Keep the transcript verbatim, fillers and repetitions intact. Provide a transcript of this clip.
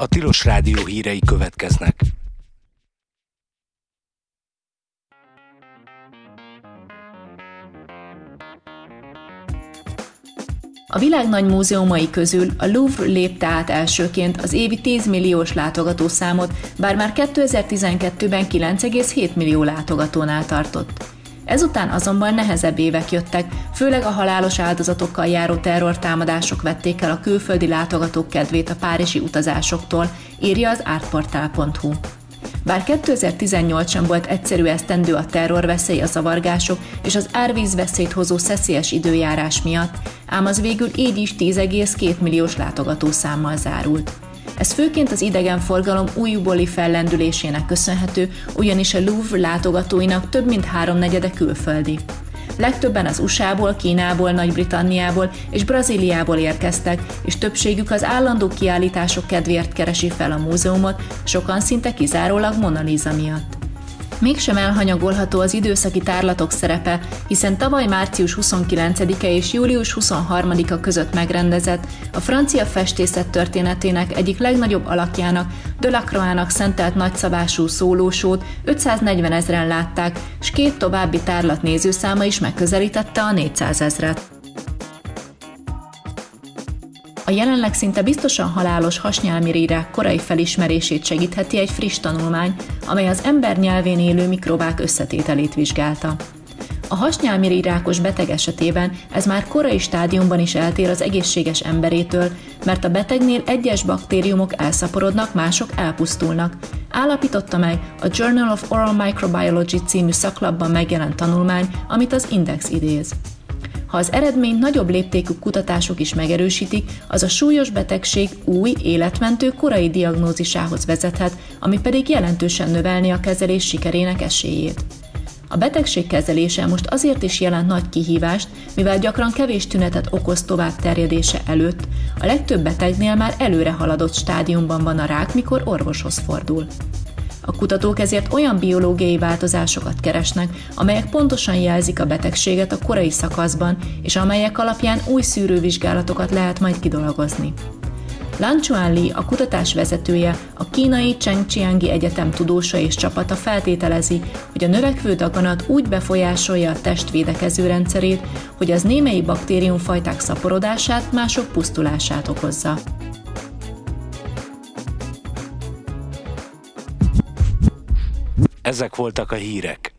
A Tilos Rádió hírei következnek. A világ nagy múzeumai közül a Louvre lépte át elsőként az évi tíz milliós látogatószámot, bár már kétezer-tizenkettőben kilenc egész hét millió látogatónál tartott. Ezután azonban nehezebb évek jöttek, főleg a halálos áldozatokkal járó terrortámadások vették el a külföldi látogatók kedvét a párizsi utazásoktól, írja az artportál pont hu. Bár kétezer-tizennyolc sem volt egyszerű esztendő a terrorveszély, a zavargások és az árvízveszélyt hozó szeszélyes időjárás miatt, ám az végül így is tíz egész két milliós látogatószámmal zárult. Ez főként az idegenforgalom újbóli fellendülésének köszönhető, ugyanis a Louvre látogatóinak több mint háromnegyede külföldi. Legtöbben az u es á-ból, Kínából, Nagy-Britanniából és Brazíliából érkeztek, és többségük az állandó kiállítások kedvéért keresi fel a múzeumot, sokan szinte kizárólag Mona Lisa miatt. Mégsem elhanyagolható az időszaki tárlatok szerepe, hiszen tavaly március huszonkilencedike és július huszonharmadika között megrendezett, a francia festészet történetének egyik legnagyobb alakjának, Delacroix-nak szentelt nagyszabású szólósót ötszáznegyvenezren látták, s két további tárlat nézőszáma is megközelítette a négyszázezret. A jelenleg szinte biztosan halálos hasnyálmirírák korai felismerését segítheti egy friss tanulmány, amely az ember nyelvén élő mikrobák összetételét vizsgálta. A hasnyálmirirákos beteg esetében ez már korai stádiumban is eltér az egészséges emberétől, mert a betegnél egyes baktériumok elszaporodnak, mások elpusztulnak, állapította meg a Journal of Oral Microbiology című szaklapban megjelent tanulmány, amit az Index idéz. Ha az eredményt nagyobb léptékű kutatások is megerősítik, az a súlyos betegség új, életmentő korai diagnózisához vezethet, ami pedig jelentősen növelni a kezelés sikerének esélyét. A betegség kezelése most azért is jelent nagy kihívást, mivel gyakran kevés tünetet okoz tovább terjedése előtt, a legtöbb betegnél már előre haladott stádiumban van a rák, mikor orvoshoz fordul. A kutatók ezért olyan biológiai változásokat keresnek, amelyek pontosan jelzik a betegséget a korai szakaszban, és amelyek alapján új szűrővizsgálatokat lehet majd kidolgozni. Lan Chuanli, a kutatás vezetője, a kínai Chengchiangi Egyetem tudósa és csapata feltételezi, hogy a növekvő daganat úgy befolyásolja a test védekező rendszerét, hogy az némely baktériumfajták szaporodását, mások pusztulását okozza. Ezek voltak a hírek.